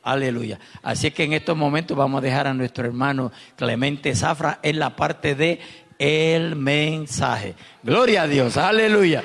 Aleluya. Así que en estos momentos vamos a dejar a nuestro hermano Clemente Zafra en la parte de el mensaje. Gloria a Dios. Aleluya.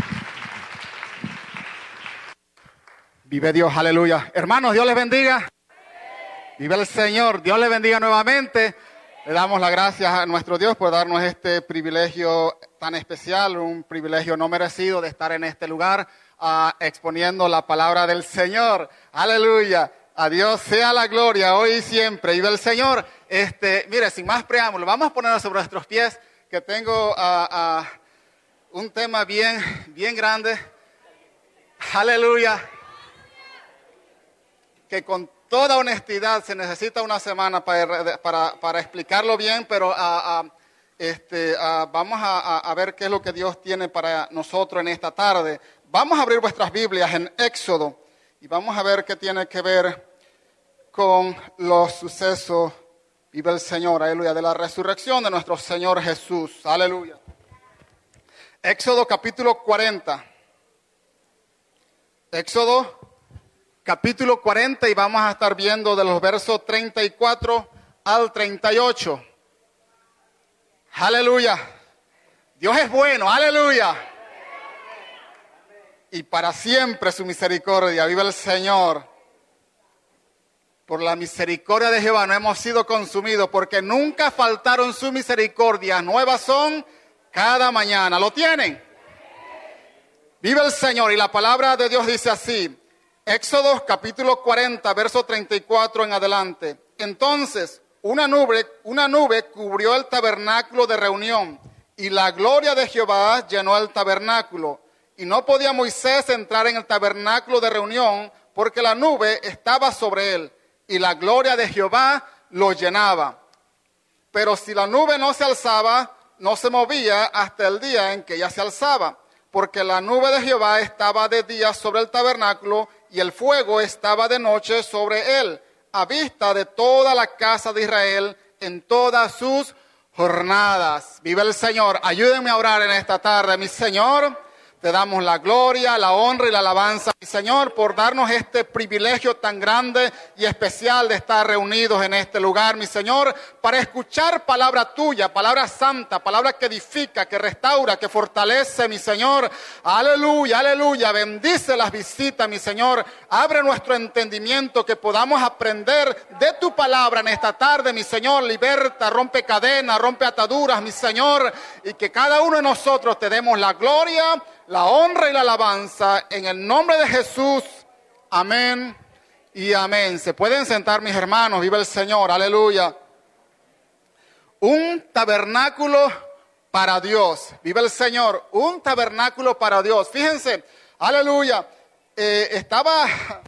Vive Dios, aleluya. Hermanos, Dios les bendiga. Vive el Señor, Dios les bendiga nuevamente. Le damos las gracias a nuestro Dios por darnos este privilegio tan especial, un privilegio no merecido de estar en este lugar exponiendo la palabra del Señor. Aleluya. A Dios sea la gloria hoy y siempre. Vive el Señor. Mire, sin más preámbulo, vamos a ponernos sobre nuestros pies, que tengo un tema bien grande. Aleluya. Que con toda honestidad se necesita una semana para explicarlo bien, pero vamos a ver qué es lo que Dios tiene para nosotros en esta tarde. Vamos a abrir vuestras Biblias en Éxodo y vamos a ver qué tiene que ver con los sucesos, vive el Señor, aleluya, de la resurrección de nuestro Señor Jesús, aleluya. Éxodo capítulo 40. Éxodo capítulo 40 y vamos a estar viendo de los versos 34 al 38. Aleluya. Dios es bueno, aleluya. Y para siempre su misericordia, vive el Señor. Por la misericordia de Jehová no hemos sido consumidos, porque nunca faltaron sus misericordias. Nuevas son cada mañana. ¿Lo tienen? Vive el Señor. Y la palabra de Dios dice así. Éxodo capítulo 40, verso 34 en adelante. Entonces, una nube cubrió el tabernáculo de reunión, y la gloria de Jehová llenó el tabernáculo. Y no podía Moisés entrar en el tabernáculo de reunión, porque la nube estaba sobre él, y la gloria de Jehová lo llenaba. Pero si la nube no se alzaba, no se movía hasta el día en que ella se alzaba, porque la nube de Jehová estaba de día sobre el tabernáculo, y el fuego estaba de noche sobre él, a vista de toda la casa de Israel en todas sus jornadas. Vive el Señor. Ayúdenme a orar en esta tarde, mi Señor. Te damos la gloria, la honra y la alabanza, mi Señor, por darnos este privilegio tan grande y especial de estar reunidos en este lugar, mi Señor, para escuchar palabra tuya, palabra santa, palabra que edifica, que restaura, que fortalece, mi Señor. Aleluya, aleluya. Bendice las visitas, mi Señor. Abre nuestro entendimiento, que podamos aprender de tu palabra en esta tarde, mi Señor. Liberta, rompe cadenas, rompe ataduras, mi Señor. Y que cada uno de nosotros te demos la gloria, la honra y la alabanza en el nombre de Jesús. Amén y amén. Se pueden sentar, mis hermanos. Viva el Señor. Aleluya. Un tabernáculo para Dios. Viva el Señor. Un tabernáculo para Dios. Fíjense. Aleluya. Estaba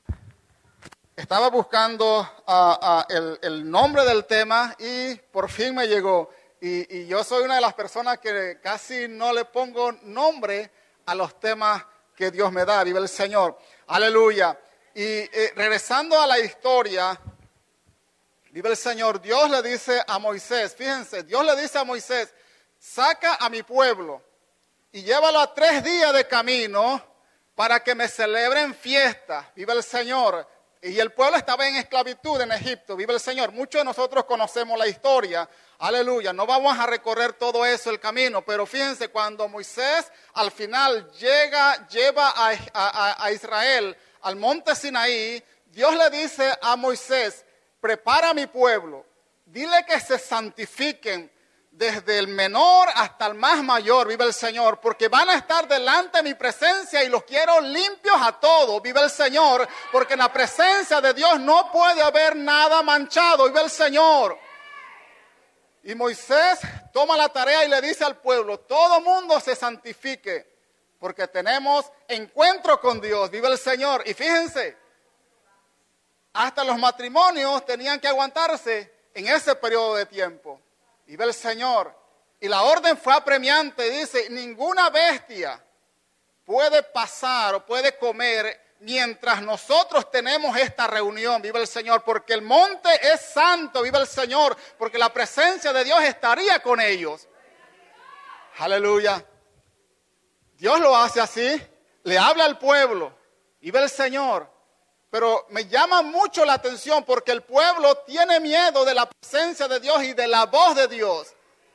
buscando el nombre del tema y por fin me llegó. Y yo soy una de las personas que casi no le pongo nombre a los temas que Dios me da. Vive el Señor. Aleluya. Y regresando a la historia, vive el Señor. Dios le dice a Moisés, fíjense, Dios le dice a Moisés, saca a mi pueblo y llévalo a 3 días de camino para que me celebren fiesta. Vive el Señor. Y el pueblo estaba en esclavitud en Egipto. Vive el Señor. Muchos de nosotros conocemos la historia. Aleluya. No vamos a recorrer todo eso, el camino. Pero fíjense, cuando Moisés al final lleva a Israel al monte Sinaí, Dios le dice a Moisés, prepara a mi pueblo. Dile que se santifiquen desde el menor hasta el más mayor, vive el Señor, porque van a estar delante de mi presencia y los quiero limpios a todos, vive el Señor, porque en la presencia de Dios no puede haber nada manchado, vive el Señor. Y Moisés toma la tarea y le dice al pueblo, todo mundo se santifique, porque tenemos encuentro con Dios, vive el Señor. Y fíjense, hasta los matrimonios tenían que aguantarse en ese periodo de tiempo. Vive el Señor. Y la orden fue apremiante. Dice, ninguna bestia puede pasar o puede comer mientras nosotros tenemos esta reunión. Vive el Señor. Porque el monte es santo. Vive el Señor. Porque la presencia de Dios estaría con ellos. Aleluya. Dios lo hace así. Le habla al pueblo. Vive el Señor. Pero me llama mucho la atención porque el pueblo tiene miedo de la presencia de Dios y de la voz de Dios.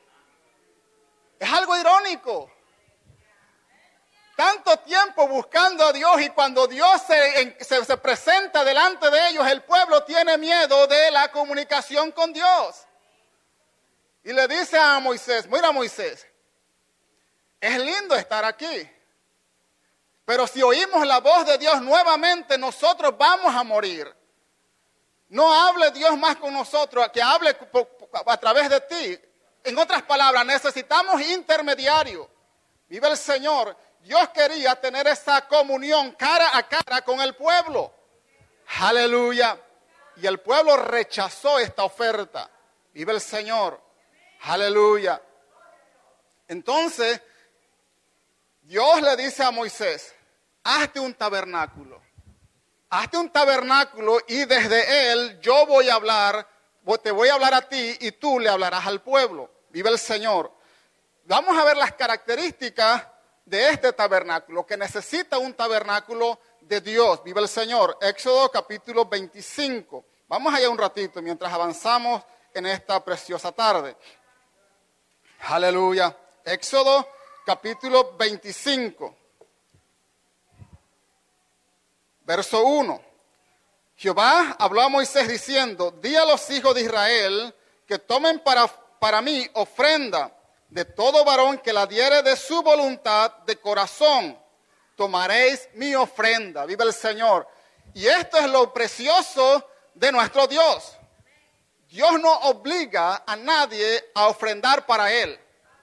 Es algo irónico. Tanto tiempo buscando a Dios y cuando Dios se presenta delante de ellos, el pueblo tiene miedo de la comunicación con Dios. Y le dice a Moisés, mira Moisés, es lindo estar aquí, pero si oímos la voz de Dios nuevamente, nosotros vamos a morir. No hable Dios más con nosotros, que hable a través de ti. En otras palabras, necesitamos intermediarios. Vive el Señor. Dios quería tener esa comunión cara a cara con el pueblo. Aleluya. Y el pueblo rechazó esta oferta. Vive el Señor. Aleluya. Entonces, Dios le dice a Moisés, hazte un tabernáculo. Hazte un tabernáculo y desde él yo voy a hablar, te voy a hablar a ti y tú le hablarás al pueblo. Vive el Señor. Vamos a ver las características de este tabernáculo, que necesita un tabernáculo de Dios. Vive el Señor. Éxodo capítulo 25. Vamos allá un ratito mientras avanzamos en esta preciosa tarde. Aleluya. Éxodo capítulo 25. Verso 1. Jehová habló a Moisés diciendo, di a los hijos de Israel que tomen para mí ofrenda de todo varón que la diere de su voluntad de corazón. Tomaréis mi ofrenda. Vive el Señor. Y esto es lo precioso de nuestro Dios. Dios no obliga a nadie a ofrendar para Él.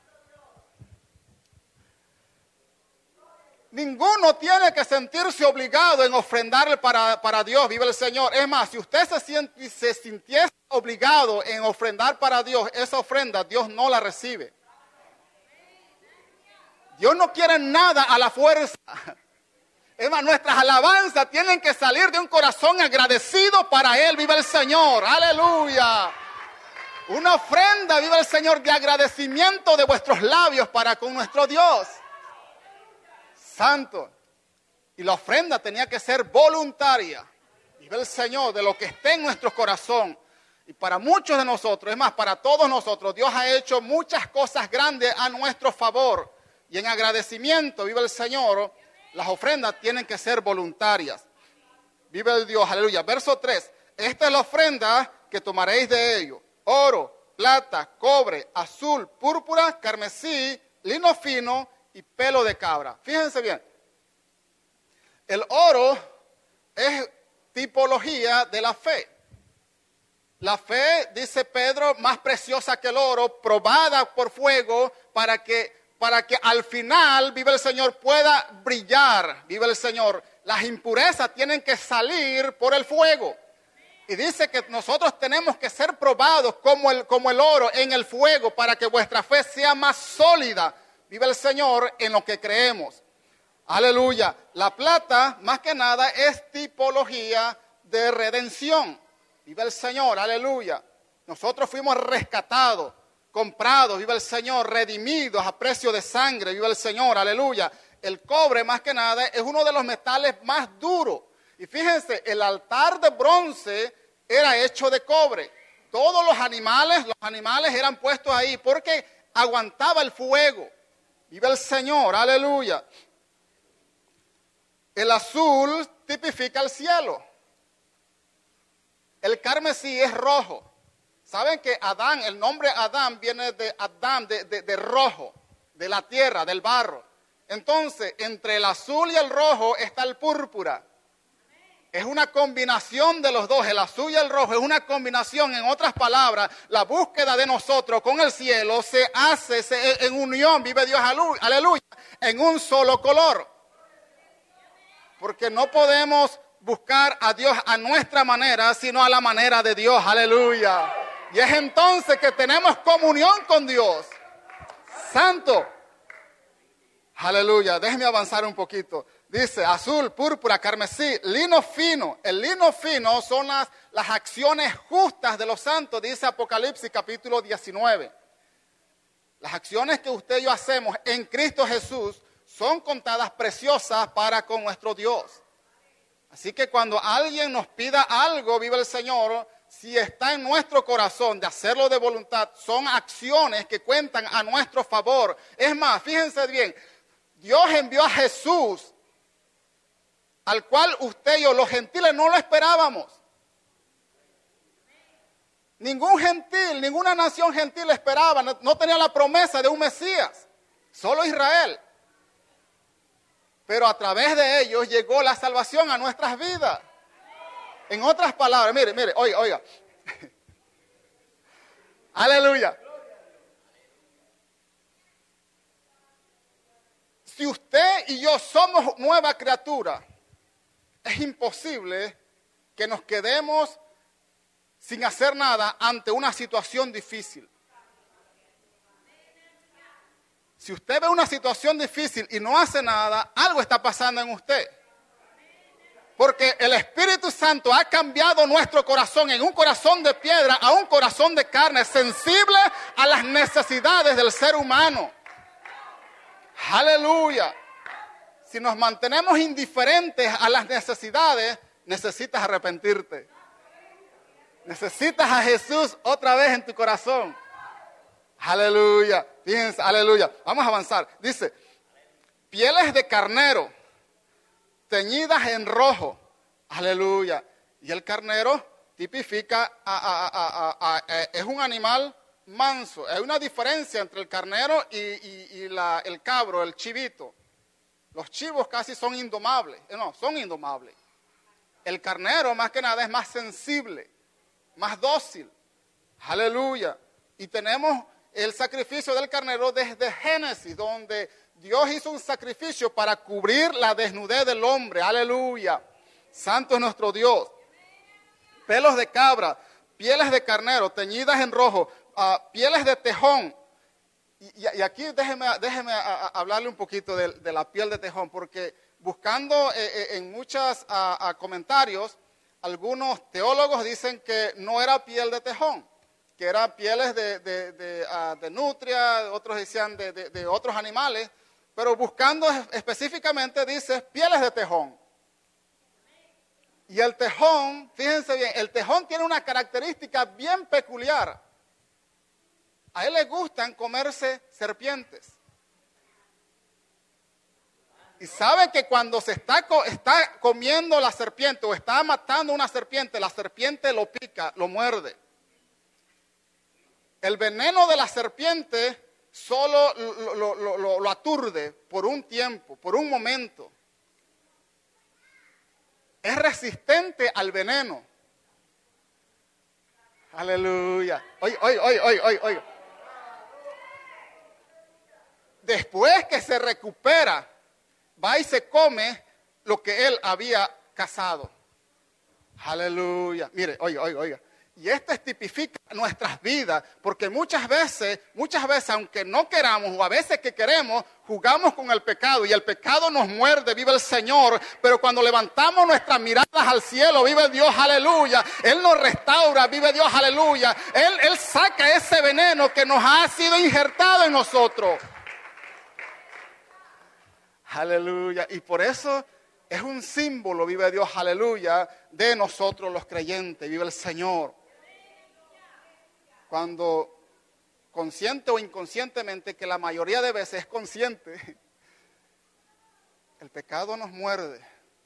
Ninguno tiene que sentirse obligado en ofrendar para Dios. Vive el Señor. Es más, si usted se sintiese obligado en ofrendar para Dios, esa ofrenda Dios no la recibe. Dios no quiere nada a la fuerza. Es más, nuestras alabanzas tienen que salir de un corazón agradecido para Él. Vive el Señor. Aleluya. Una ofrenda, vive el Señor, de agradecimiento de vuestros labios para con nuestro Dios. Santo. Y la ofrenda tenía que ser voluntaria. Vive el Señor, de lo que esté en nuestro corazón. Y para muchos de nosotros, es más, para todos nosotros, Dios ha hecho muchas cosas grandes a nuestro favor. Y en agradecimiento, vive el Señor, las ofrendas tienen que ser voluntarias. Vive el Dios, aleluya. Verso 3. Esta es la ofrenda que tomaréis de ellos. Oro, plata, cobre, azul, púrpura, carmesí, lino fino y pelo de cabra. Fíjense bien. El oro es tipología de la fe. La fe, dice Pedro, más preciosa que el oro, probada por fuego para que al final, vive el Señor, pueda brillar. Vive el Señor. Las impurezas tienen que salir por el fuego. Y dice que nosotros tenemos que ser probados como el oro en el fuego para que vuestra fe sea más sólida. Vive el Señor en lo que creemos. Aleluya. La plata, más que nada, es tipología de redención. Vive el Señor. Aleluya. Nosotros fuimos rescatados, comprados, vive el Señor, redimidos a precio de sangre. Vive el Señor. Aleluya. El cobre, más que nada, es uno de los metales más duros. Y fíjense, el altar de bronce era hecho de cobre. Todos los animales eran puestos ahí porque aguantaba el fuego. Vive el Señor, aleluya. El azul tipifica el cielo. El carmesí es rojo. ¿Saben que Adán, el nombre Adán viene de Adán, de rojo, de la tierra, del barro? Entonces, entre el azul y el rojo está el púrpura. Es una combinación de los dos, el azul y el rojo, es una combinación. En otras palabras, la búsqueda de nosotros con el cielo se hace en unión, vive Dios, aleluya, en un solo color. Porque no podemos buscar a Dios a nuestra manera, sino a la manera de Dios, aleluya. Y es entonces que tenemos comunión con Dios. Santo. Aleluya, déjeme avanzar un poquito. Dice azul, púrpura, carmesí, lino fino. El lino fino son las acciones justas de los santos, dice Apocalipsis capítulo 19. Las acciones que usted y yo hacemos en Cristo Jesús son contadas preciosas para con nuestro Dios. Así que cuando alguien nos pida algo, vive el Señor, si está en nuestro corazón de hacerlo de voluntad, son acciones que cuentan a nuestro favor. Es más, fíjense bien, Dios envió a Jesús, al cual usted y yo, los gentiles, no lo esperábamos. Ningún gentil, ninguna nación gentil esperaba, no tenía la promesa de un Mesías, solo Israel. Pero a través de ellos llegó la salvación a nuestras vidas. En otras palabras, mire, oiga. Aleluya. Si usted y yo somos nueva criatura, es imposible que nos quedemos sin hacer nada ante una situación difícil. Si usted ve una situación difícil y no hace nada, algo está pasando en usted. Porque el Espíritu Santo ha cambiado nuestro corazón en un corazón de piedra a un corazón de carne, sensible a las necesidades del ser humano. Aleluya. Si nos mantenemos indiferentes a las necesidades, necesitas arrepentirte. Necesitas a Jesús otra vez en tu corazón. Aleluya. Fíjense, aleluya. Vamos a avanzar. Dice, pieles de carnero teñidas en rojo. Aleluya. Y el carnero tipifica es un animal manso. Hay una diferencia entre el carnero y el cabro, el chivito. Los chivos casi son indomables. No, son indomables. El carnero más que nada es más sensible, más dócil. Aleluya. Y tenemos el sacrificio del carnero desde Génesis, donde Dios hizo un sacrificio para cubrir la desnudez del hombre. Aleluya. Santo es nuestro Dios. Pelos de cabra, pieles de carnero teñidas en rojo, pieles de tejón. Y aquí déjeme hablarle un poquito de la piel de tejón, porque buscando en muchos comentarios, algunos teólogos dicen que no era piel de tejón, que eran pieles de nutria, otros decían de otros animales, pero buscando específicamente dice pieles de tejón. Y el tejón, fíjense bien, el tejón tiene una característica bien peculiar. A él le gustan comerse serpientes. Y sabe que cuando se está comiendo la serpiente o está matando una serpiente, la serpiente lo pica, lo muerde. El veneno de la serpiente solo lo aturde por un tiempo, por un momento. Es resistente al veneno. Aleluya. Oiga. Después que se recupera, va y se come lo que él había cazado. Aleluya. Mire, oiga. Y esto tipifica nuestras vidas, porque muchas veces, aunque no queramos, o a veces que queremos, jugamos con el pecado, y el pecado nos muerde, vive el Señor, pero cuando levantamos nuestras miradas al cielo, vive Dios, aleluya, Él nos restaura, vive Dios, aleluya, Él saca ese veneno que nos ha sido injertado en nosotros. Aleluya, y por eso es un símbolo, vive Dios, aleluya, de nosotros los creyentes, vive el Señor. Cuando consciente o inconscientemente, que la mayoría de veces es consciente, el pecado nos muerde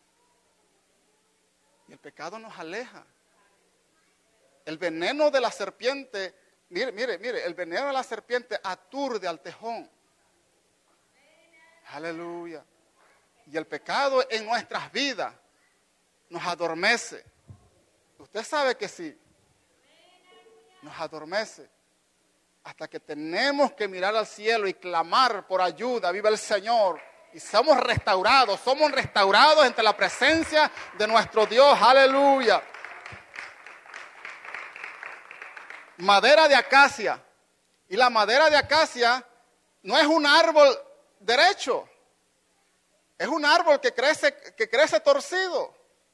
y el pecado nos aleja. El veneno de la serpiente, mire, el veneno de la serpiente aturde al tejón. Aleluya. Y el pecado en nuestras vidas nos adormece. Usted sabe que sí. Nos adormece. Hasta que tenemos que mirar al cielo y clamar por ayuda. Viva el Señor. Y somos restaurados entre la presencia de nuestro Dios. Aleluya. Madera de acacia. Y la madera de acacia no es un árbol derecho. Es un árbol que crece torcido.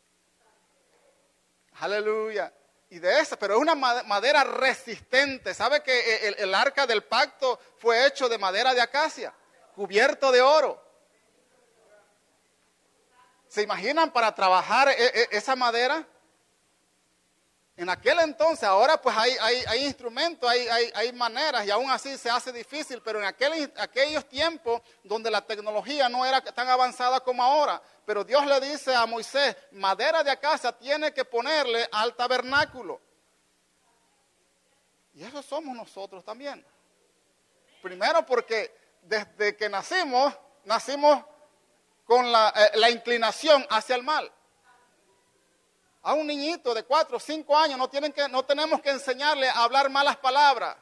Aleluya. Y de esa, pero es una madera resistente. ¿Sabe que el arca del pacto fue hecho de madera de acacia, cubierto de oro? ¿Se imaginan para trabajar esa madera? En aquel entonces, ahora pues hay instrumentos, hay maneras y aún así se hace difícil, pero en aquellos tiempos donde la tecnología no era tan avanzada como ahora, pero Dios le dice a Moisés, madera de acacia tiene que ponerle al tabernáculo. Y eso somos nosotros también. Primero porque desde que nacimos con la inclinación hacia el mal. A un niñito de 4 o 5 años no tenemos que enseñarle a hablar malas palabras.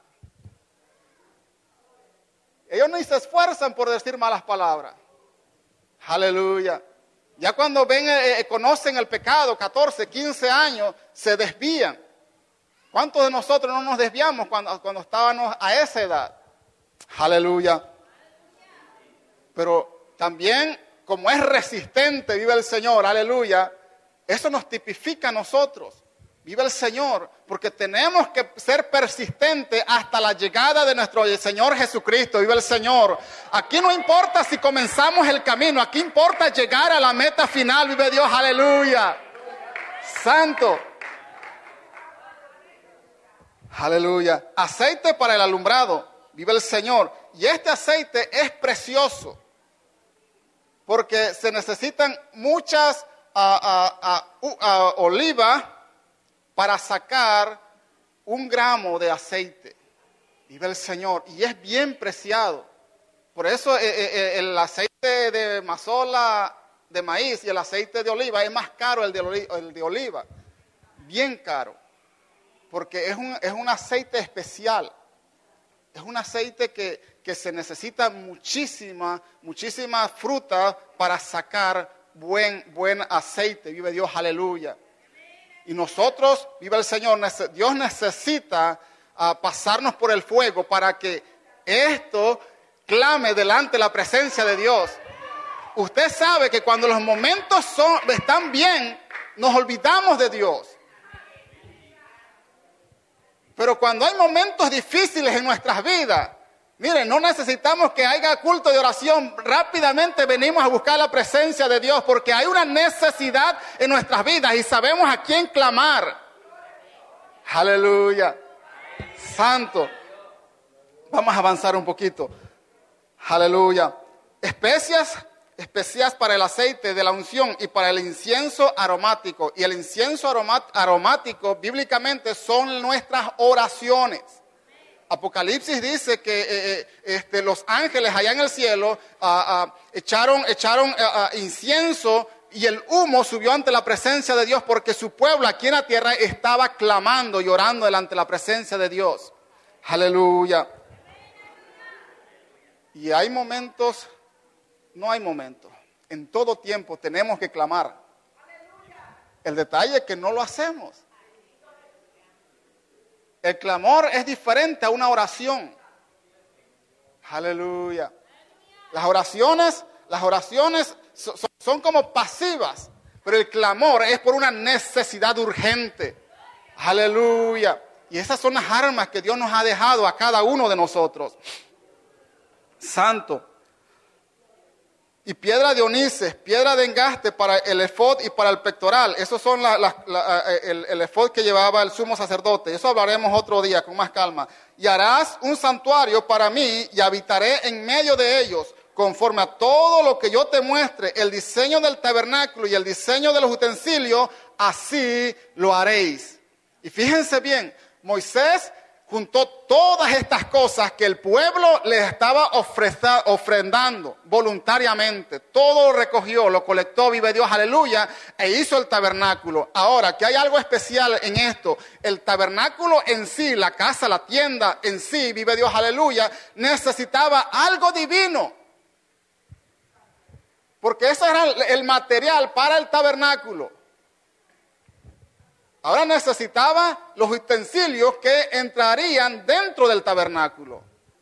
Ellos ni se esfuerzan por decir malas palabras. Aleluya. Ya cuando conocen el pecado, 14, 15 años, se desvían. ¿Cuántos de nosotros no nos desviamos cuando estábamos a esa edad? Aleluya. Pero también, como es resistente, vive el Señor, aleluya. Eso nos tipifica a nosotros. Vive el Señor, porque tenemos que ser persistentes hasta la llegada de nuestro Señor Jesucristo. Vive el Señor. Aquí no importa si comenzamos el camino, aquí importa llegar a la meta final. Vive Dios, aleluya. Santo. Aleluya. Aceite para el alumbrado. Vive el Señor. Y este aceite es precioso, porque se necesitan muchas oliva para sacar 1 gramo de aceite. Vive el Señor. Y es bien preciado. Por eso el aceite de mazola de maíz y el aceite de oliva es más caro el de oliva. Bien caro. Porque es un aceite especial. Es un aceite que se necesita muchísima fruta para sacar buen aceite. Vive Dios, aleluya. Y nosotros, vive el Señor, Dios necesita pasarnos por el fuego para que esto clame delante de la presencia de Dios. Usted sabe que cuando los momentos están bien, nos olvidamos de Dios. Pero cuando hay momentos difíciles en nuestras vidas, miren, no necesitamos que haya culto de oración. Rápidamente venimos a buscar la presencia de Dios porque hay una necesidad en nuestras vidas y sabemos a quién clamar. Aleluya. Santo. Vamos a avanzar un poquito. Aleluya. Especias para el aceite de la unción y para el incienso aromático. Y el incienso aromático bíblicamente son nuestras oraciones. Apocalipsis dice que los ángeles allá en el cielo echaron incienso y el humo subió ante la presencia de Dios porque su pueblo aquí en la tierra estaba clamando y orando delante de la presencia de Dios. Aleluya. Y hay momentos, no hay momentos. En todo tiempo tenemos que clamar. El detalle es que no lo hacemos. El clamor es diferente a una oración. Aleluya. Las oraciones son como pasivas, pero el clamor es por una necesidad urgente. Aleluya. Y esas son las armas que Dios nos ha dejado a cada uno de nosotros. Santo. Y piedra de onices, piedra de engaste para el efod y para el pectoral. Esos son el efod que llevaba el sumo sacerdote. Eso hablaremos otro día con más calma. Y harás un santuario para mí y habitaré en medio de ellos, conforme a todo lo que yo te muestre, el diseño del tabernáculo y el diseño de los utensilios, así lo haréis. Y fíjense bien, Moisés juntó todas estas cosas que el pueblo le estaba ofrendando voluntariamente. Todo lo recogió, lo colectó, vive Dios, aleluya, e hizo el tabernáculo. Ahora, que hay algo especial en esto. El tabernáculo en sí, la casa, la tienda en sí, vive Dios, aleluya, necesitaba algo divino. Porque ese era el material para el tabernáculo. Ahora necesitaba los utensilios que entrarían dentro del tabernáculo.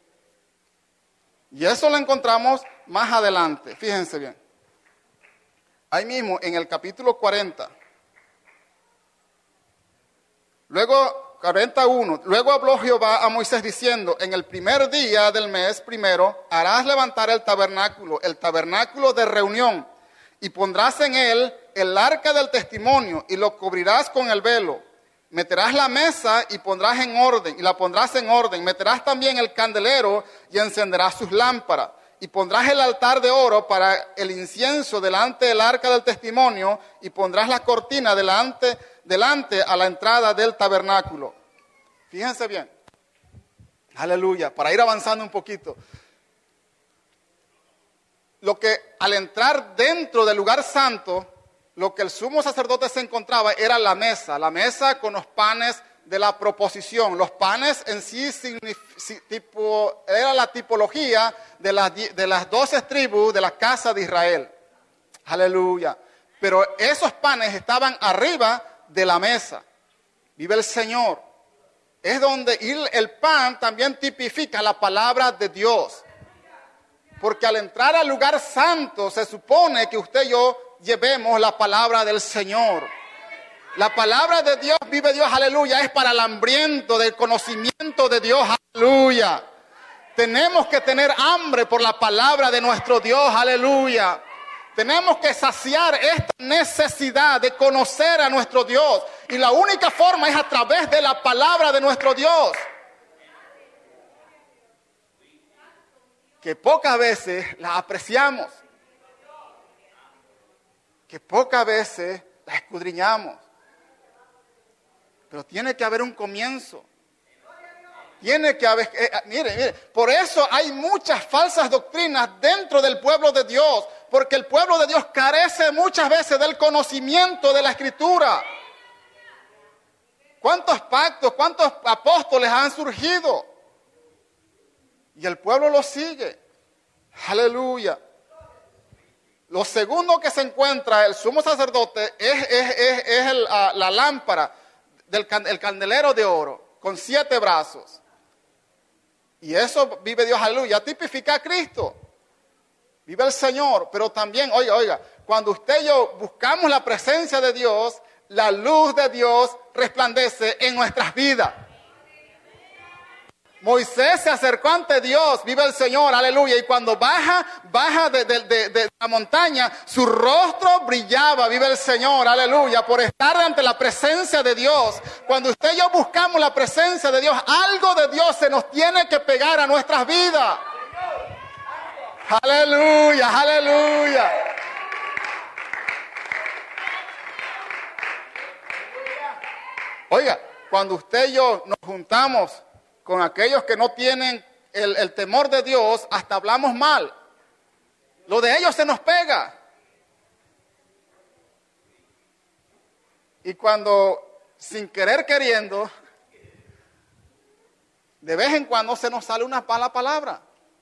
Y eso lo encontramos más adelante. Fíjense bien. Ahí mismo, en el capítulo 40. Luego, 41. Luego habló Jehová a Moisés diciendo, en el primer día del mes primero harás levantar el tabernáculo de reunión. y pondrás en él el arca del testimonio y lo cubrirás con el velo. Meterás la mesa y la pondrás en orden. Meterás también el candelero y encenderás sus lámparas. Y pondrás el altar de oro para el incienso delante del arca del testimonio y pondrás la cortina delante a la entrada del tabernáculo. Fíjense bien. Aleluya. Para ir avanzando un poquito. Lo que al entrar dentro del lugar santo, lo que el sumo sacerdote se encontraba era la mesa con los panes de la proposición. Los panes en sí era la tipología de las 12 tribus de la casa de Israel. Aleluya. Pero esos panes estaban arriba de la mesa. Vive el Señor. Es donde el pan también tipifica la palabra de Dios. Porque al entrar al lugar santo se supone que usted y yo llevemos la palabra del Señor. La palabra de Dios, vive Dios, aleluya, es para el hambriento del conocimiento de Dios, aleluya. Tenemos que tener hambre por la palabra de nuestro Dios, aleluya. Tenemos que saciar esta necesidad de conocer a nuestro Dios. Y la única forma es a través de la palabra de nuestro Dios. Que pocas veces la apreciamos. Que pocas veces la escudriñamos. Pero tiene que haber un comienzo. Tiene que haber, mire, por eso hay muchas falsas doctrinas dentro del pueblo de Dios, porque el pueblo de Dios carece muchas veces del conocimiento de la Escritura. ¿Cuántos pactos, cuántos apóstoles han surgido? Y el pueblo lo sigue. Aleluya. Lo segundo que se encuentra el sumo sacerdote es la lámpara el candelero de oro con 7 brazos. Y eso, vive Dios, aleluya, tipifica a Cristo. Vive el Señor, pero también, oiga, cuando usted y yo buscamos la presencia de Dios, la luz de Dios resplandece en nuestras vidas. Moisés se acercó ante Dios, vive el Señor, aleluya, y cuando baja de la montaña, su rostro brillaba, vive el Señor, aleluya, por estar ante la presencia de Dios. Cuando usted y yo buscamos la presencia de Dios, algo de Dios se nos tiene que pegar a nuestras vidas. Aleluya, aleluya. Oiga, cuando usted y yo nos juntamos con aquellos que no tienen el temor de Dios, hasta hablamos mal. Lo de ellos se nos pega. Y cuando, sin querer queriendo, de vez en cuando se nos sale una mala palabra.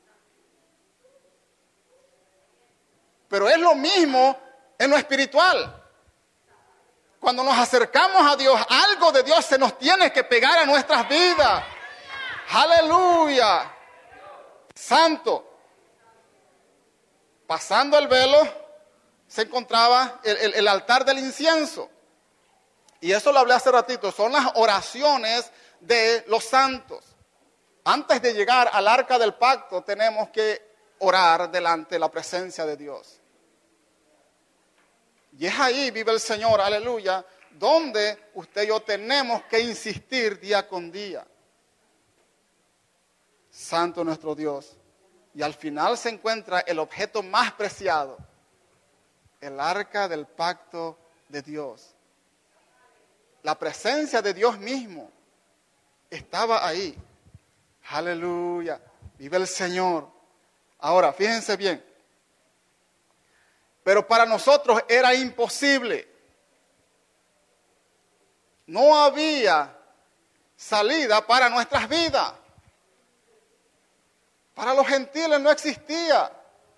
Pero es lo mismo en lo espiritual. Cuando nos acercamos a Dios, algo de Dios se nos tiene que pegar a nuestras vidas. Aleluya. Santo. Pasando el velo se encontraba el altar del incienso. Y eso lo hablé hace ratito. Son las oraciones de los santos. Antes de llegar al arca del pacto tenemos que orar delante de la presencia de Dios. Y es ahí, vive el Señor, aleluya, donde usted y yo tenemos que insistir día con día. Santo nuestro Dios. Y al final se encuentra el objeto más preciado, el arca del pacto de Dios. La presencia de Dios mismo estaba ahí. Aleluya. Vive el Señor. Ahora, fíjense bien. Pero para nosotros era imposible. No había salida para nuestras vidas. Para los gentiles no existía.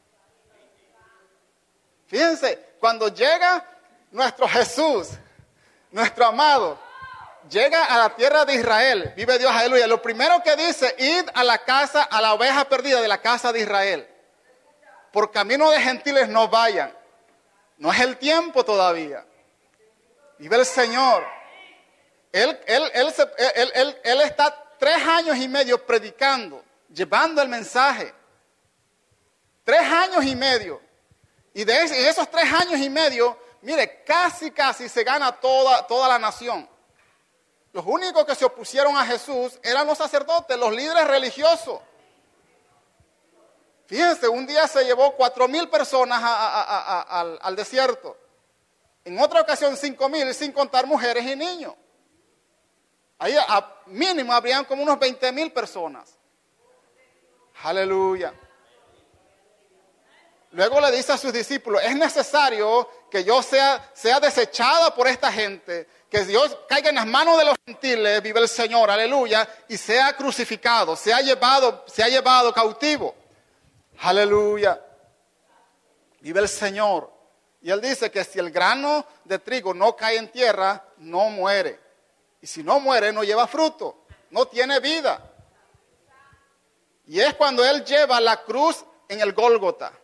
Fíjense, cuando llega nuestro Jesús, nuestro amado, llega a la tierra de Israel, vive Dios, aleluya. Lo primero que dice, id a la casa, a la oveja perdida de la casa de Israel. Por camino de gentiles no vayan. No es el tiempo todavía. Vive el Señor. Él está 3 años y medio predicando, llevando el mensaje. 3 años y medio. Y en esos 3 años y medio, mire, casi se gana toda la nación. Los únicos que se opusieron a Jesús eran los sacerdotes, los líderes religiosos. Fíjense, un día se llevó 4,000 personas al desierto. En otra ocasión 5,000, sin contar mujeres y niños. Ahí mínimo habrían como unos 20,000 personas. Aleluya. Luego le dice a sus discípulos, es necesario que yo sea desechada por esta gente, que Dios caiga en las manos de los gentiles, vive el Señor, aleluya, y sea crucificado, sea llevado cautivo. Aleluya. Vive el Señor. Y Él dice que si el grano de trigo no cae en tierra, no muere. Y si no muere, no lleva fruto, no tiene vida. Y es cuando Él lleva la cruz en el Gólgota.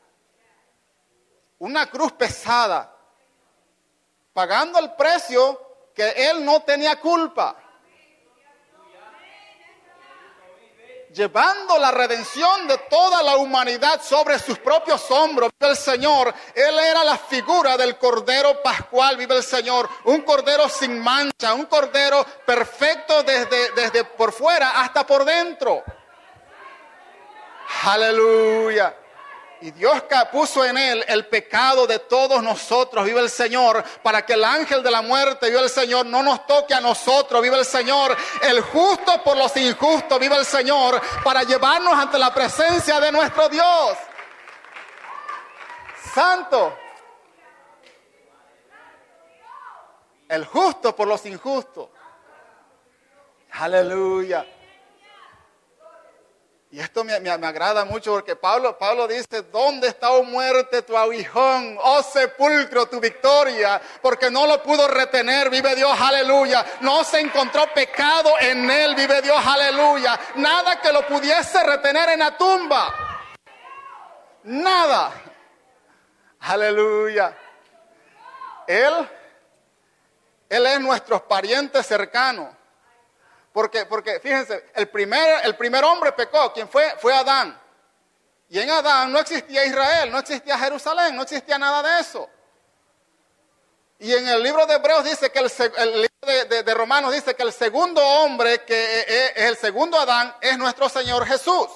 Una cruz pesada, pagando el precio que Él no tenía culpa. Llevando la redención de toda la humanidad sobre sus propios hombros, vive el Señor. Él era la figura del Cordero Pascual, vive el Señor. Un Cordero sin mancha, un Cordero perfecto desde por fuera hasta por dentro. Aleluya. Y Dios puso en Él el pecado de todos nosotros, vive el Señor, para que el ángel de la muerte, vive el Señor, no nos toque a nosotros, vive el Señor, el justo por los injustos, vive el Señor, para llevarnos ante la presencia de nuestro Dios. Santo. El justo por los injustos. Aleluya. Y esto me agrada mucho porque Pablo dice, ¿dónde está, oh muerte, tu aguijón? Oh sepulcro, tu victoria, porque no lo pudo retener, vive Dios, aleluya. No se encontró pecado en él, vive Dios, aleluya. Nada que lo pudiese retener en la tumba. Nada. Aleluya. Él es nuestro pariente cercano. Porque fíjense, el primer hombre pecó. ¿Quién fue? Fue Adán. Y en Adán no existía Israel, no existía Jerusalén, no existía nada de eso. Y en el libro de Hebreos dice que el libro de Romanos dice que el segundo hombre, que es el segundo Adán, es nuestro Señor Jesús.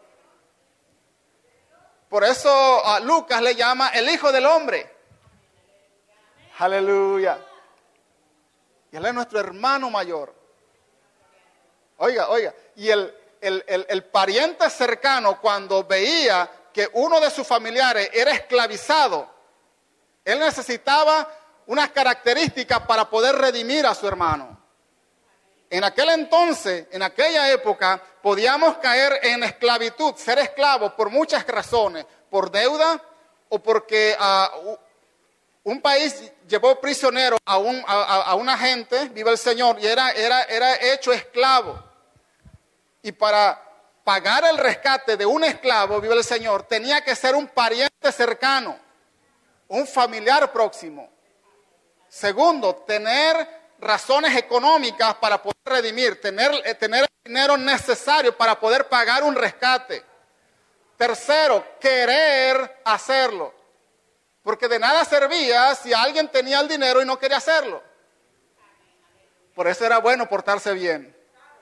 Por eso a Lucas le llama el Hijo del Hombre. Aleluya. Y Él es nuestro hermano mayor. Oiga, y el pariente cercano, cuando veía que uno de sus familiares era esclavizado, él necesitaba unas características para poder redimir a su hermano. En aquel entonces, en aquella época, podíamos caer en esclavitud, ser esclavos por muchas razones, por deuda o porque un país llevó prisionero a una gente, vive el Señor, y era hecho esclavo. Y para pagar el rescate de un esclavo, vive el Señor, tenía que ser un pariente cercano, un familiar próximo. Segundo, tener razones económicas para poder redimir, tener el dinero necesario para poder pagar un rescate. Tercero, querer hacerlo. Porque de nada servía si alguien tenía el dinero y no quería hacerlo. Por eso era bueno portarse bien.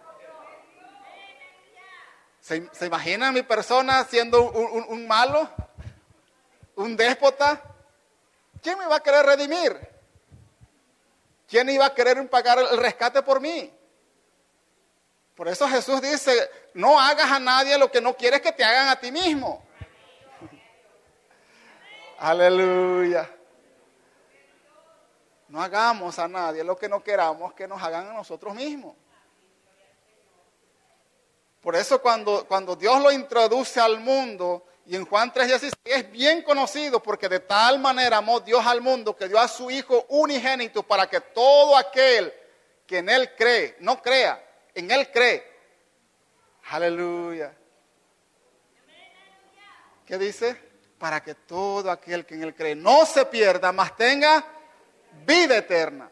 ¿Se imagina mi persona siendo un malo? ¿Un déspota? ¿Quién me va a querer redimir? ¿Quién iba a querer pagar el rescate por mí? Por eso Jesús dice, no hagas a nadie lo que no quieres que te hagan a ti mismo. Aleluya. No hagamos a nadie lo que no queramos que nos hagan a nosotros mismos. Por eso cuando Dios lo introduce al mundo, y en Juan 3:16 es bien conocido, porque de tal manera amó Dios al mundo que dio a su Hijo unigénito para que todo aquel que en Él cree, no crea, en Él cree. Aleluya. ¿Qué dice? Para que todo aquel que en Él cree no se pierda, mas tenga vida eterna.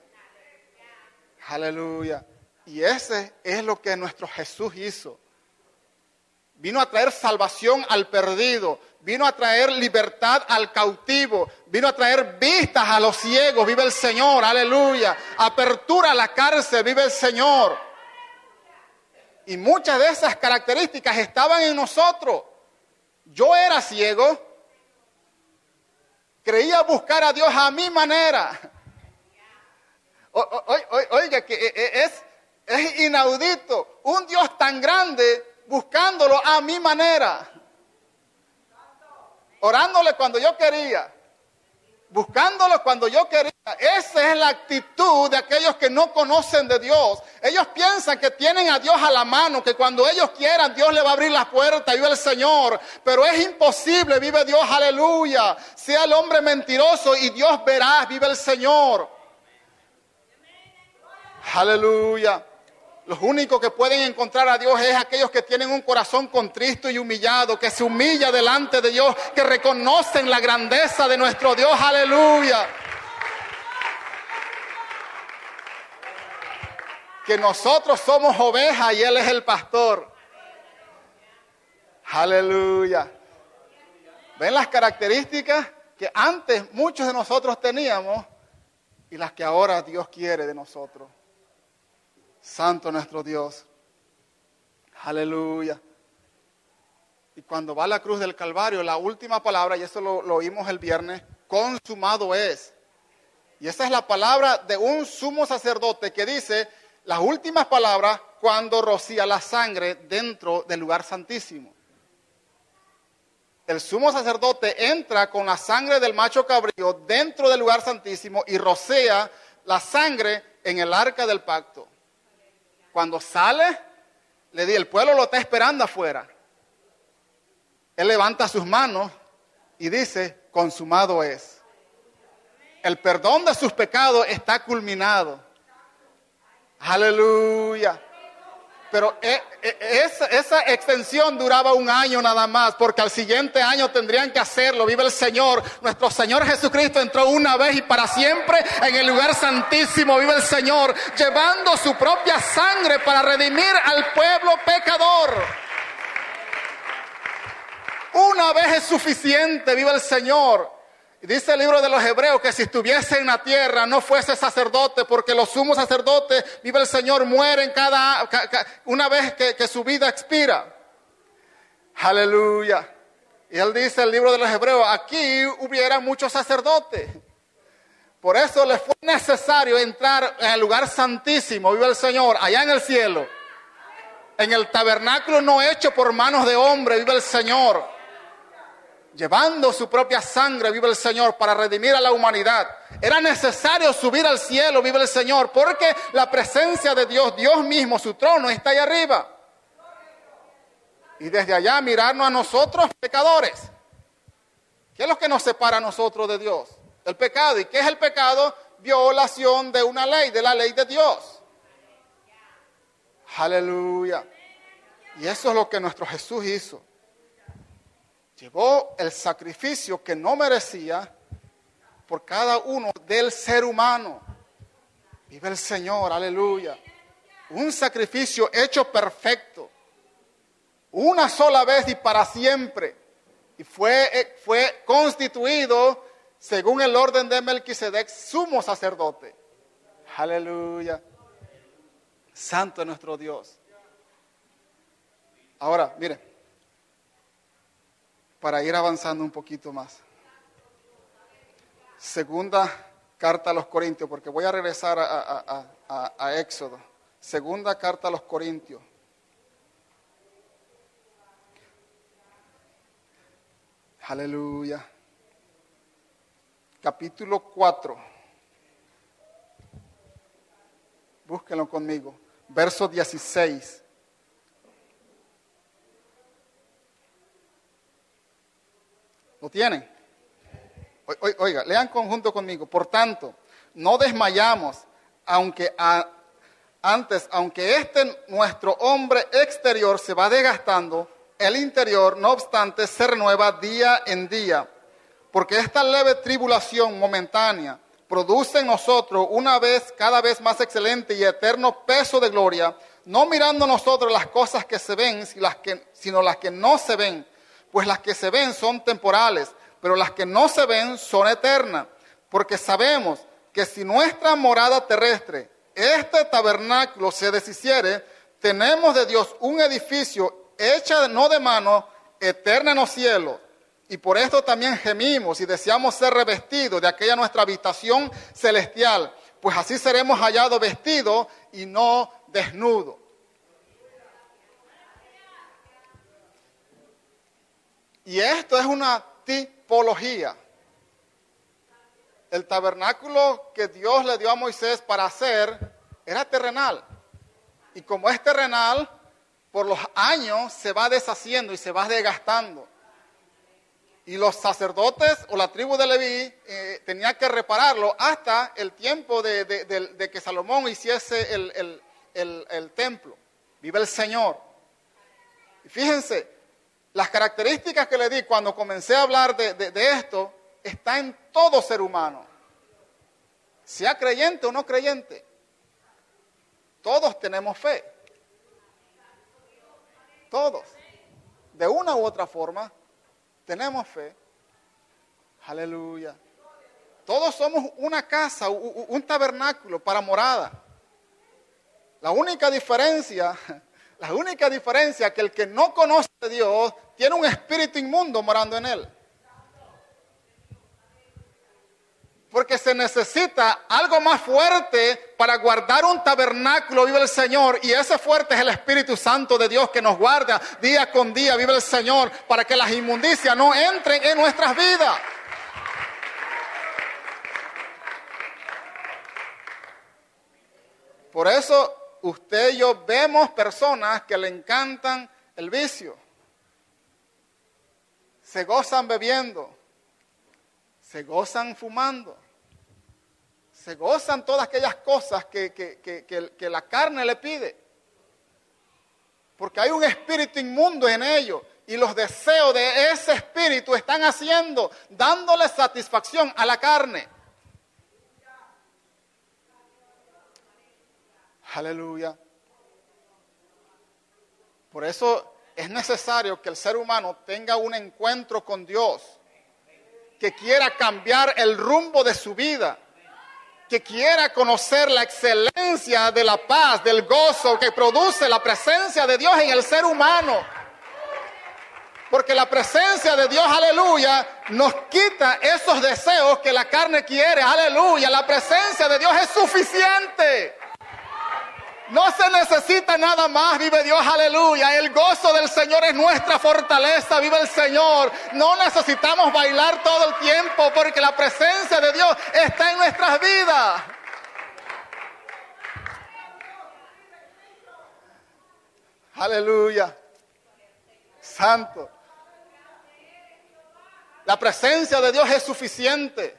Aleluya. Y ese es lo que nuestro Jesús hizo. vino a traer salvación al perdido, vino a traer libertad al cautivo, vino a traer vistas a los ciegos, vive el Señor, aleluya. Apertura a la cárcel, vive el Señor. Y muchas de esas características estaban en nosotros. Yo era ciego, creía buscar a Dios a mi manera. Oiga, que es inaudito, un Dios tan grande buscándolo a mi manera. Orándole cuando yo quería, buscándolo cuando yo quería. Esa es la actitud de aquellos que no conocen de Dios. Ellos piensan que tienen a Dios a la mano, que cuando ellos quieran Dios le va a abrir las puertas, vive el Señor. Pero es imposible, vive Dios, aleluya. Sea el hombre mentiroso y Dios verá, vive el Señor. Aleluya. Los únicos que pueden encontrar a Dios es aquellos que tienen un corazón contrito y humillado, que se humilla delante de Dios, que reconocen la grandeza de nuestro Dios. Aleluya. Que nosotros somos ovejas y Él es el pastor. Aleluya. ¿Ven las características que antes muchos de nosotros teníamos y las que ahora Dios quiere de nosotros? Santo nuestro Dios. Aleluya. Y cuando va a la cruz del Calvario, la última palabra, y eso lo oímos el viernes, consumado es. Y esa es la palabra de un sumo sacerdote que dice las últimas palabras cuando rocía la sangre dentro del lugar santísimo. El sumo sacerdote entra con la sangre del macho cabrío dentro del lugar santísimo y rocea la sangre en el arca del pacto. Cuando sale, el pueblo lo está esperando afuera. Él levanta sus manos y dice, consumado es. El perdón de sus pecados está culminado. Aleluya. Pero esa extensión duraba un año nada más, porque al siguiente año tendrían que hacerlo. Vive el Señor. Nuestro Señor Jesucristo entró una vez y para siempre en el lugar santísimo. Vive el Señor, llevando su propia sangre para redimir al pueblo pecador. Una vez es suficiente, vive el Señor. Y dice el libro de los Hebreos que si estuviese en la tierra no fuese sacerdote, porque los sumos sacerdotes, vive el Señor, mueren una vez que su vida expira. Aleluya. Y él dice, el libro de los Hebreos, aquí hubiera muchos sacerdotes. Por eso le fue necesario entrar en el lugar santísimo, vive el Señor, allá en el cielo. En el tabernáculo no hecho por manos de hombre, vive el Señor. Llevando su propia sangre, vive el Señor, para redimir a la humanidad. Era necesario subir al cielo, vive el Señor, porque la presencia de Dios, Dios mismo, su trono está ahí arriba. Y desde allá mirarnos a nosotros, pecadores. ¿Qué es lo que nos separa a nosotros de Dios? El pecado. ¿Y qué es el pecado? Violación de una ley, de la ley de Dios. Aleluya. Y eso es lo que nuestro Jesús hizo. Llevó el sacrificio que no merecía por cada uno del ser humano. Vive el Señor, aleluya. Un sacrificio hecho perfecto. Una sola vez y para siempre. Y fue constituido según el orden de Melquisedec, sumo sacerdote. Aleluya. Santo es nuestro Dios. Ahora, mire. Para ir avanzando un poquito más. Segunda carta a los Corintios, porque voy a regresar a Éxodo. Segunda carta a los Corintios. Aleluya. Capítulo 4. Búsquenlo conmigo. Verso 16. ¿Lo tienen? Oiga, lean junto conmigo. Por tanto, no desmayamos, aunque nuestro hombre exterior se va desgastando, el interior, no obstante, se renueva día en día. Porque esta leve tribulación momentánea produce en nosotros cada vez más excelente y eterno peso de gloria, no mirando nosotros las cosas que se ven, sino las que no se ven, pues las que se ven son temporales, pero las que no se ven son eternas, porque sabemos que si nuestra morada terrestre, este tabernáculo, se deshiciere, tenemos de Dios un edificio hecho no de mano, eterna en los cielos. Y por esto también gemimos y deseamos ser revestidos de aquella nuestra habitación celestial, pues así seremos hallados vestidos y no desnudos. Y esto es una tipología. El tabernáculo que Dios le dio a Moisés para hacer era terrenal. Y como es terrenal, por los años se va deshaciendo y se va desgastando. Y los sacerdotes o la tribu de Leví tenía que repararlo hasta el tiempo de que Salomón hiciese el templo. Vive el Señor. Y fíjense, las características que le di cuando comencé a hablar de esto, está en todo ser humano. Sea creyente o no creyente. Todos tenemos fe. Todos. De una u otra forma. Tenemos fe. Aleluya. Todos somos una casa, un tabernáculo para morada. La única diferencia es que el que no conoce a Dios tiene un espíritu inmundo morando en él. Porque se necesita algo más fuerte para guardar un tabernáculo, vive el Señor. Y ese fuerte es el Espíritu Santo de Dios que nos guarda día con día, vive el Señor, para que las inmundicias no entren en nuestras vidas. Por eso usted y yo vemos personas que le encantan el vicio. Se gozan bebiendo, se gozan fumando. Se gozan todas aquellas cosas que la carne le pide. Porque hay un espíritu inmundo en ellos. Y los deseos de ese espíritu están dándole satisfacción a la carne. Aleluya. Por eso es necesario que el ser humano tenga un encuentro con Dios. Que quiera cambiar el rumbo de su vida. Que quiera conocer la excelencia de la paz, del gozo que produce la presencia de Dios en el ser humano. Porque la presencia de Dios, aleluya, nos quita esos deseos que la carne quiere, aleluya. La presencia de Dios es suficiente. No se necesita nada más, vive Dios, aleluya. El gozo del Señor es nuestra fortaleza, vive el Señor. No necesitamos bailar todo el tiempo porque la presencia de Dios está en nuestras vidas. Aleluya. Santo. La presencia de Dios es suficiente.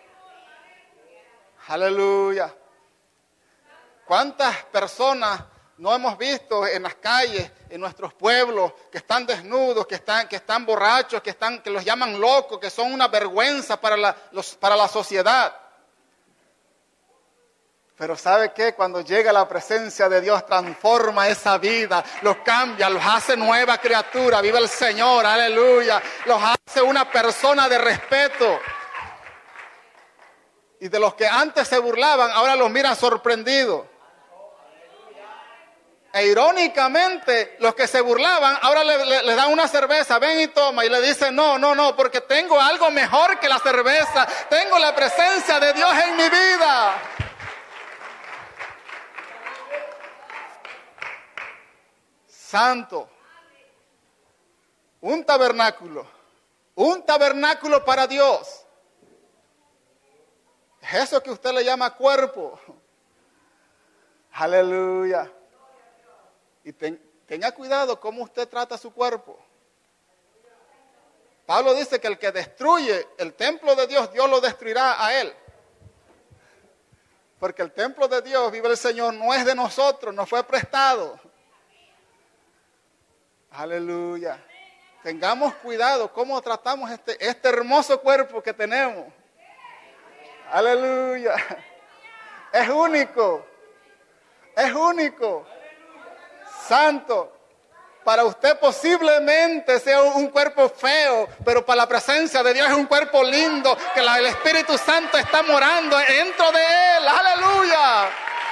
Aleluya. ¿Cuántas personas no hemos visto en las calles, en nuestros pueblos, que están desnudos, que están borrachos, que los llaman locos, que son una vergüenza para la sociedad? Pero ¿sabe qué? Cuando llega la presencia de Dios, transforma esa vida, los cambia, los hace nueva criatura. Viva el Señor, aleluya. Los hace una persona de respeto. Y de los que antes se burlaban, ahora los miran sorprendidos. E irónicamente, los que se burlaban, ahora le dan una cerveza, ven y toma, y le dicen, no, porque tengo algo mejor que la cerveza, tengo la presencia de Dios en mi vida. Santo. Un tabernáculo para Dios. Es eso que usted le llama cuerpo. Aleluya. Y tenga cuidado cómo usted trata su cuerpo. Pablo dice que el que destruye el templo de Dios, Dios lo destruirá a él. Porque el templo de Dios, vive el Señor, no es de nosotros, nos fue prestado. Aleluya. Tengamos cuidado cómo tratamos este hermoso cuerpo que tenemos. Aleluya. Es único. Es único. Santo. Para usted posiblemente sea un cuerpo feo, pero para la presencia de Dios es un cuerpo lindo, que el Espíritu Santo está morando dentro de él. Aleluya.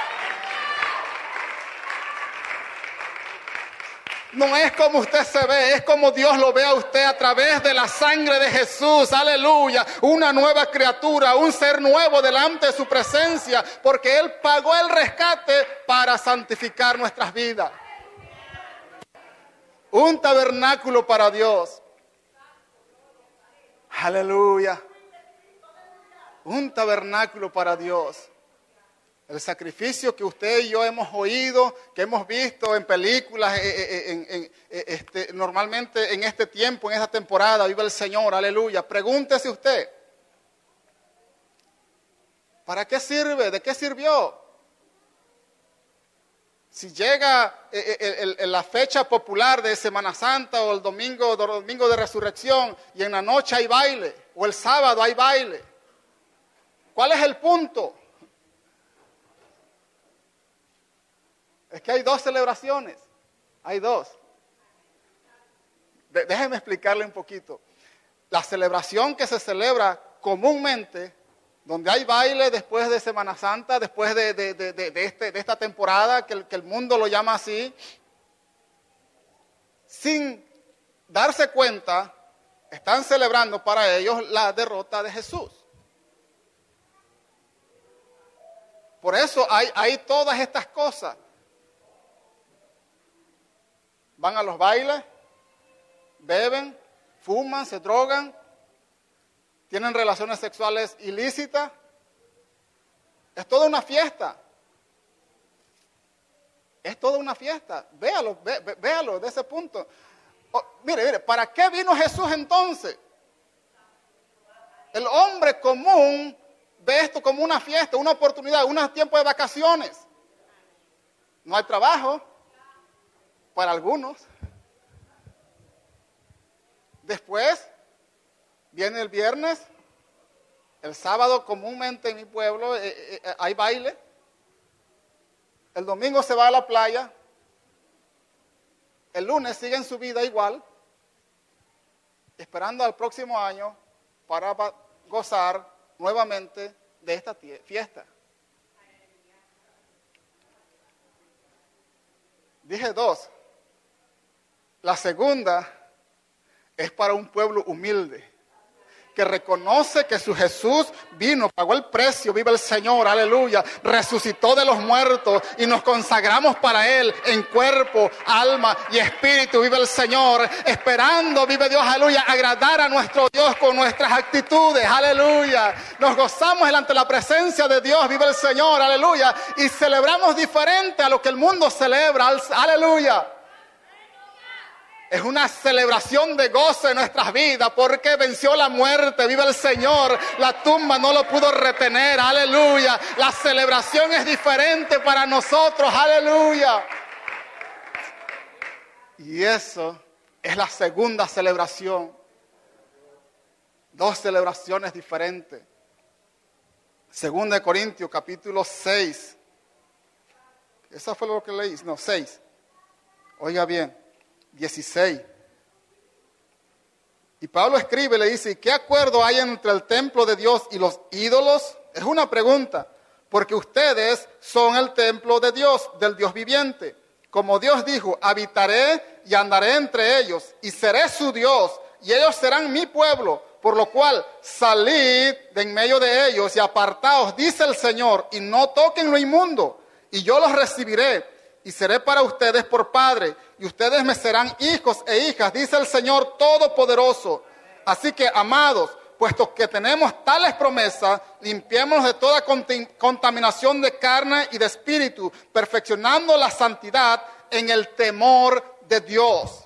No es como usted se ve, es como Dios lo ve a usted a través de la sangre de Jesús. Aleluya. Una nueva criatura, un ser nuevo delante de su presencia, porque Él pagó el rescate para santificar nuestras vidas. Un tabernáculo para Dios. Aleluya. Un tabernáculo para Dios. El sacrificio que usted y yo hemos oído, que hemos visto en películas, normalmente en este tiempo, en esta temporada, vive el Señor, aleluya. Pregúntese usted, ¿para qué sirve? ¿De qué sirvió? Si llega la fecha popular de Semana Santa o el domingo de Resurrección y en la noche hay baile, o el sábado hay baile, ¿cuál es el punto? Es que hay dos celebraciones, hay dos. Déjeme explicarle un poquito. La celebración que se celebra comúnmente, donde hay baile después de Semana Santa, después de esta temporada, que el mundo lo llama así, sin darse cuenta, están celebrando para ellos la derrota de Jesús. Por eso hay todas estas cosas. Van a los bailes, beben, fuman, se drogan, tienen relaciones sexuales ilícitas. Es toda una fiesta. Es toda una fiesta. Véalo de ese punto. Mire, ¿para qué vino Jesús entonces? El hombre común ve esto como una fiesta, una oportunidad, un tiempo de vacaciones. No hay trabajo. Para algunos. Después viene el viernes, el sábado comúnmente en mi pueblo hay baile. El domingo se va a la playa. El lunes siguen su vida igual, esperando al próximo año para gozar nuevamente de esta fiesta. Dije dos. La segunda es para un pueblo humilde, que reconoce que su Jesús vino, pagó el precio, vive el Señor, aleluya, resucitó de los muertos y nos consagramos para Él en cuerpo, alma y espíritu, vive el Señor, esperando, vive Dios, aleluya, agradar a nuestro Dios con nuestras actitudes, aleluya. Nos gozamos delante de la presencia de Dios, vive el Señor, aleluya, y celebramos diferente a lo que el mundo celebra, aleluya. Es una celebración de gozo en nuestras vidas porque venció la muerte, vive el Señor, la tumba no lo pudo retener, aleluya. La celebración es diferente para nosotros, aleluya. Y eso es la segunda celebración. Dos celebraciones diferentes. 2 Corintios capítulo 6. Eso fue lo que leí, no, 6. Oiga bien. 16. Y Pablo escribe, le dice, ¿qué acuerdo hay entre el templo de Dios y los ídolos? Es una pregunta, porque ustedes son el templo de Dios, del Dios viviente. Como Dios dijo, habitaré y andaré entre ellos, y seré su Dios, y ellos serán mi pueblo, por lo cual salid de en medio de ellos y apartaos, dice el Señor, y no toquen lo inmundo, y yo los recibiré. Y seré para ustedes por padre, y ustedes me serán hijos e hijas, dice el Señor Todopoderoso. Así que, amados, puesto que tenemos tales promesas, limpiémonos de toda contaminación de carne y de espíritu, perfeccionando la santidad en el temor de Dios.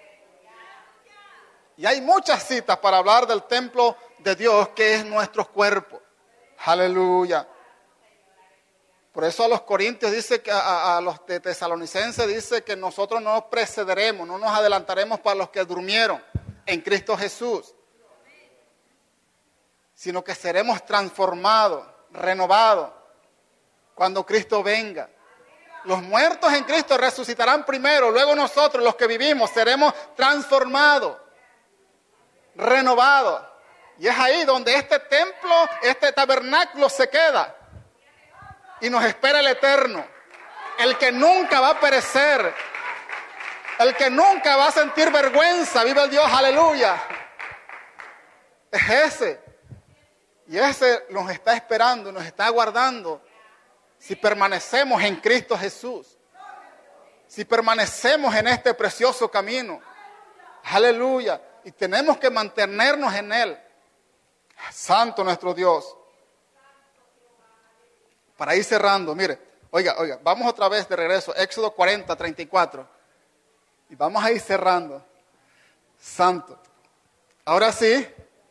Y hay muchas citas para hablar del templo de Dios, que es nuestro cuerpo. Aleluya. Por eso a los corintios dice que a los tesalonicenses dice que nosotros no nos precederemos, no nos adelantaremos para los que durmieron en Cristo Jesús. sino que seremos transformados, renovados, cuando Cristo venga. Los muertos en Cristo resucitarán primero, luego nosotros, los que vivimos, seremos transformados, renovados. Y es ahí donde este templo, este tabernáculo se queda y nos espera el eterno, el que nunca va a perecer, el que nunca va a sentir vergüenza. Vive el Dios, aleluya. Es ese. Y ese nos está esperando, nos está aguardando si permanecemos en Cristo Jesús, si permanecemos en este precioso camino. Aleluya. Y tenemos que mantenernos en Él. Santo nuestro Dios. Para ir cerrando, mire, oiga, vamos otra vez de regreso, Éxodo 40, 34. Y vamos a ir cerrando. Santo. Ahora sí,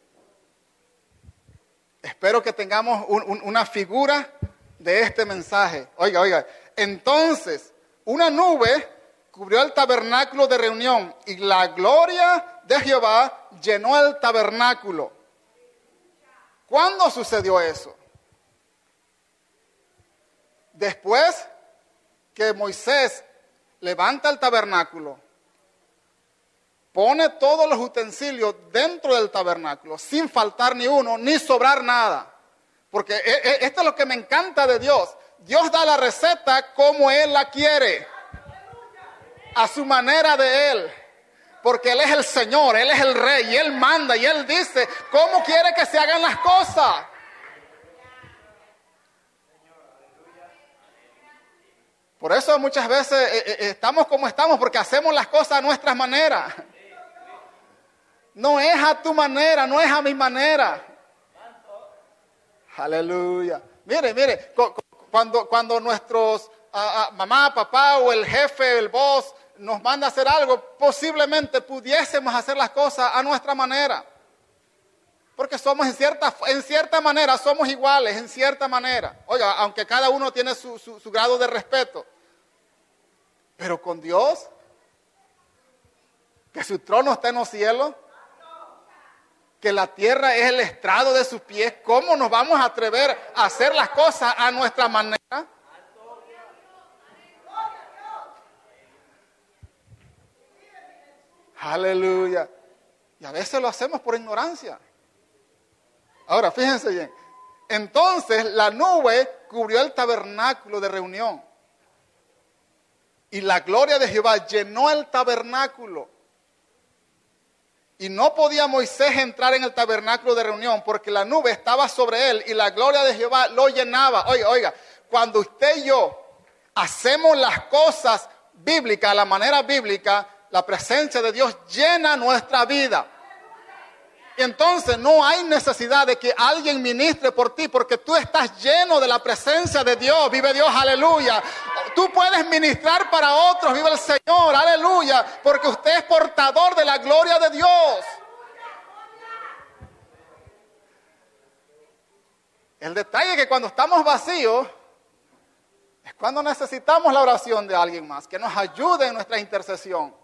espero que tengamos una figura de este mensaje. Oiga, entonces, una nube cubrió el tabernáculo de reunión y la gloria de Jehová llenó el tabernáculo. ¿Cuándo sucedió eso? Después que Moisés levanta el tabernáculo, pone todos los utensilios dentro del tabernáculo, sin faltar ni uno, ni sobrar nada. Porque esto es lo que me encanta de Dios. Dios da la receta como Él la quiere, a su manera de Él. Porque Él es el Señor, Él es el Rey, y Él manda, y Él dice cómo quiere que se hagan las cosas. Por eso muchas veces estamos como estamos, porque hacemos las cosas a nuestras maneras. No es a tu manera, no es a mi manera. Aleluya. Mire, cuando nuestros mamá, papá o el jefe, el boss nos manda a hacer algo, posiblemente pudiésemos hacer las cosas a nuestra manera. Porque somos en cierta manera, somos iguales, en cierta manera. Oiga, aunque cada uno tiene su grado de respeto. Pero con Dios, que su trono está en los cielos, que la tierra es el estrado de sus pies, ¿cómo nos vamos a atrever a hacer las cosas a nuestra manera? Aleluya. Y a veces lo hacemos por ignorancia. Ahora, fíjense bien. Entonces la nube cubrió el tabernáculo de reunión. Y la gloria de Jehová llenó el tabernáculo. Y no podía Moisés entrar en el tabernáculo de reunión porque la nube estaba sobre él y la gloria de Jehová lo llenaba. Oiga, cuando usted y yo hacemos las cosas bíblicas, a la manera bíblica, la presencia de Dios llena nuestra vida. Y entonces no hay necesidad de que alguien ministre por ti porque tú estás lleno de la presencia de Dios. Vive Dios, aleluya. Tú puedes ministrar para otros, vive el Señor, aleluya, porque usted es portador de la gloria de Dios. El detalle es que cuando estamos vacíos es cuando necesitamos la oración de alguien más, que nos ayude en nuestra intercesión.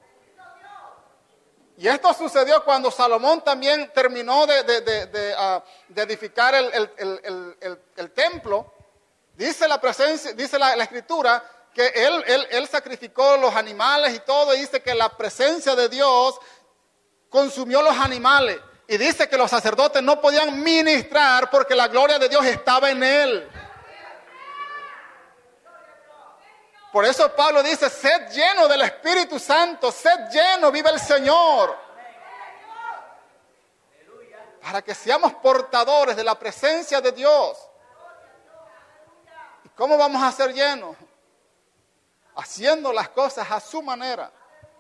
Y esto sucedió cuando Salomón también terminó de edificar el templo. Dice la escritura que él sacrificó los animales y todo, y dice que la presencia de Dios consumió los animales. Y dice que los sacerdotes no podían ministrar porque la gloria de Dios estaba en él. Por eso Pablo dice, sed lleno del Espíritu Santo, sed lleno, vive el Señor. Para que seamos portadores de la presencia de Dios. ¿Y cómo vamos a ser llenos? Haciendo las cosas a su manera.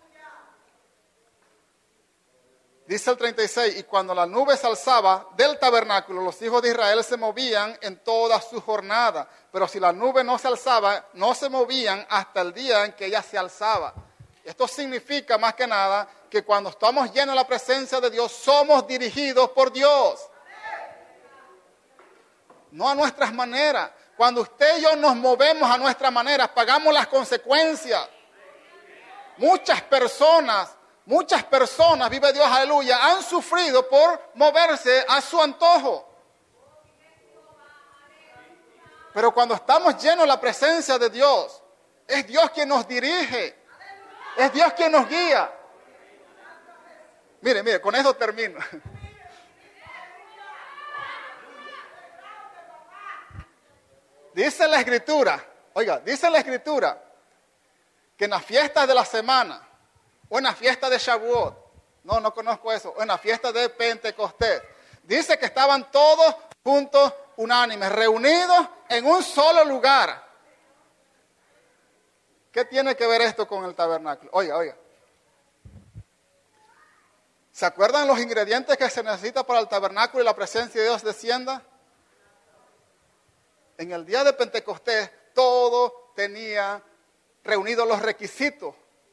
Dice el 36, y cuando la nube se alzaba del tabernáculo, los hijos de Israel se movían en toda su jornada. Pero si la nube no se alzaba, no se movían hasta el día en que ella se alzaba. Esto significa más que nada que cuando estamos llenos de la presencia de Dios, somos dirigidos por Dios. No a nuestras maneras. Cuando usted y yo nos movemos a nuestras maneras, pagamos las consecuencias. Muchas personas, vive Dios, aleluya, han sufrido por moverse a su antojo. Pero cuando estamos llenos de la presencia de Dios, es Dios quien nos dirige. Es Dios quien nos guía. Mire, con eso termino. Dice la Escritura, dice la Escritura que en las fiestas de la semana, o en la fiesta de Shavuot, no conozco eso, o en la fiesta de Pentecostés, dice que estaban todos juntos, unánimes, reunidos en un solo lugar. ¿Qué tiene que ver esto con el tabernáculo? Oiga. ¿Se acuerdan los ingredientes que se necesitan para el tabernáculo y la presencia de Dios descienda? En el día de Pentecostés, todo tenía reunidos los requisitos.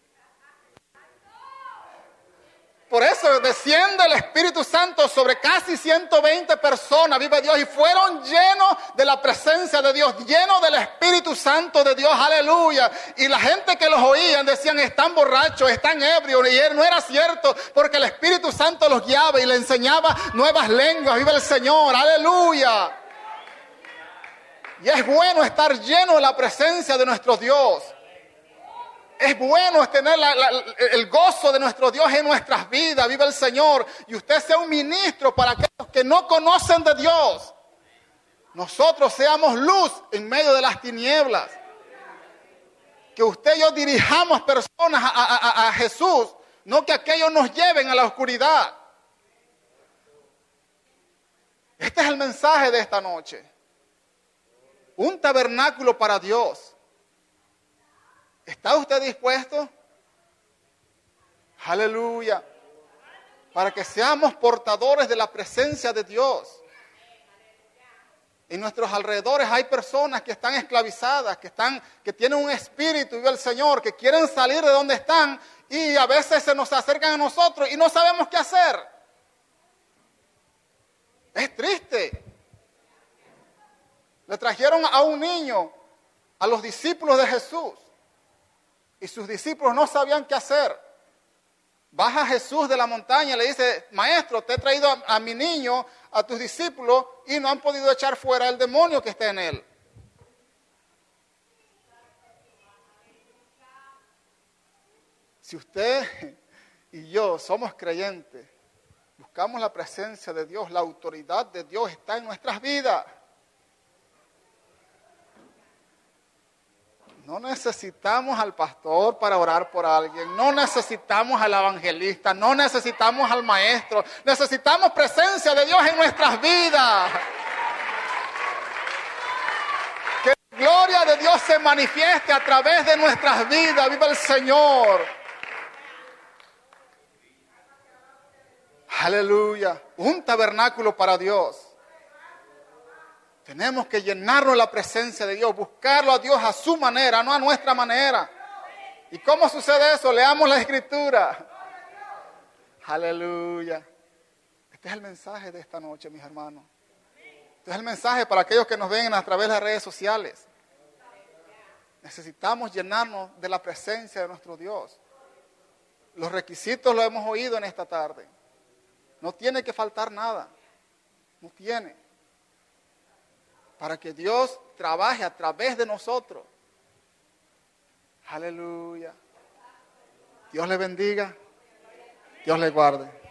Por eso desciende el Espíritu Santo sobre casi 120 personas, vive Dios, y fueron llenos de la presencia de Dios, llenos del Espíritu Santo de Dios, aleluya. Y la gente que los oían decían, están borrachos, están ebrios, y no era cierto, porque el Espíritu Santo los guiaba y le enseñaba nuevas lenguas, vive el Señor, aleluya. Y es bueno estar lleno de la presencia de nuestro Dios. Es bueno tener el gozo de nuestro Dios en nuestras vidas, vive el Señor. Y usted sea un ministro para aquellos que no conocen de Dios. Nosotros seamos luz en medio de las tinieblas. Que usted y yo dirijamos personas a Jesús, no que aquellos nos lleven a la oscuridad. Este es el mensaje de esta noche. Un tabernáculo para Dios. ¿Está usted dispuesto? Aleluya. Para que seamos portadores de la presencia de Dios. En nuestros alrededores hay personas que están esclavizadas, que tienen un espíritu, vive el Señor, que quieren salir de donde están y a veces se nos acercan a nosotros y no sabemos qué hacer. Es triste. Le trajeron a un niño a los discípulos de Jesús. Y sus discípulos no sabían qué hacer. Baja Jesús de la montaña y le dice, maestro, te he traído a mi niño, a tus discípulos, y no han podido echar fuera el demonio que está en él. Si usted y yo somos creyentes, buscamos la presencia de Dios, la autoridad de Dios está en nuestras vidas. No necesitamos al pastor para orar por alguien, no necesitamos al evangelista, no necesitamos al maestro, necesitamos presencia de Dios en nuestras vidas. Que la gloria de Dios se manifieste a través de nuestras vidas, viva el Señor. Aleluya, un tabernáculo para Dios. Tenemos que llenarnos de la presencia de Dios, buscarlo a Dios a su manera, no a nuestra manera. ¿Y cómo sucede eso? Leamos la Escritura. Aleluya. Este es el mensaje de esta noche, mis hermanos. Este es el mensaje para aquellos que nos ven a través de las redes sociales. Necesitamos llenarnos de la presencia de nuestro Dios. Los requisitos los hemos oído en esta tarde. No tiene que faltar nada. No tiene. Para que Dios trabaje a través de nosotros. Aleluya. Dios le bendiga. Dios le guarde.